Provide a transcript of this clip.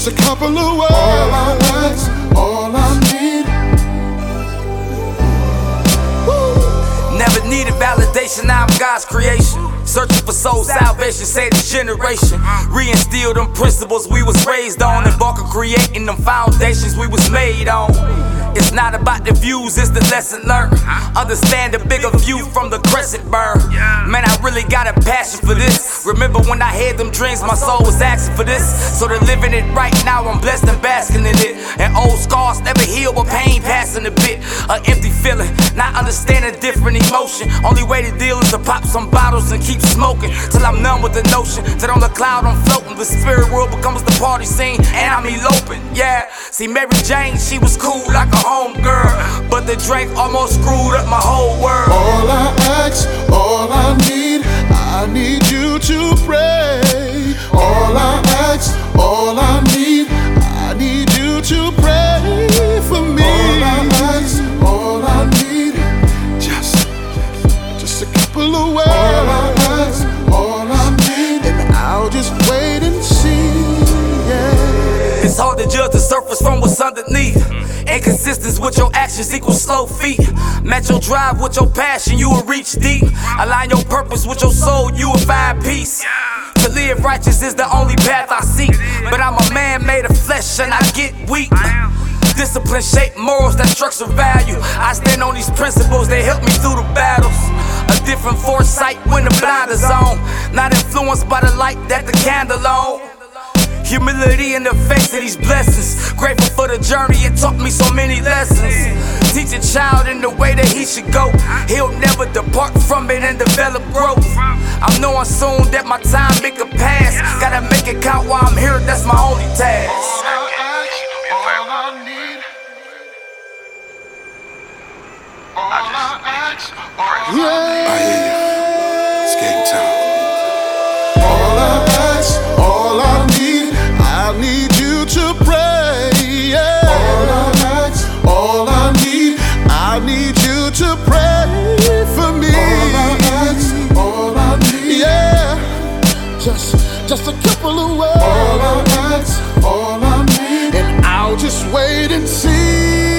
just a couple of words. All I ask, all I need. Never needed validation, now I'm God's creation. Searching for soul salvation, say this generation. Reinstill them principles we was raised on. Embark on creating them foundations we was made on. It's not about the views, it's the lesson learned. Understand the bigger view from the crescent burn. Man, I really got a passion for this. Remember when I had them dreams, my soul was asking for this. So they're living it right now, I'm blessed and basking in it. And old scars never heal, but pain passing a bit. An empty feeling, not understanding different emotion. Only way to deal is to pop some bottles and keep smoking till I'm numb with the notion that on the cloud I'm floating. The spirit world becomes the party scene and I'm eloping. Yeah, see Mary Jane, she was cool like a home girl, but the drink almost screwed up my whole world. All I ask, all I need you to pray. All I ask, all I need you to pray for me. All I ask, all I need, just a couple of words. All I ask, all I need, and I'll just wait and see. Yeah. It's hard to judge the surface from what's underneath. Inconsistence with your actions equals slow feet. Match your drive with your passion, you will reach deep. Align your purpose with your soul, you will find peace. To live righteous is the only path I seek. But I'm a man made of flesh and I get weak. Discipline shape morals that structure value. I stand on these principles, they help me through the battles. A different foresight when the blinders on. Not influenced by the light that the candle on. Humility in the face of these blessings. Grateful for the journey, it taught me so many lessons. Teach a child in the way that he should go. He'll never depart from it and develop growth. I'm knowing soon that my time it could pass. Gotta make it count while I'm here, that's my only task. All I need. All I ask, all I need. I hear you. It's game time. All I ask, all I need you to pray. Yeah. All I ask, all I need you to pray for me. All I ask, all I need. Yeah. Just a couple of words. All I ask, all I need, and I'll just wait and see.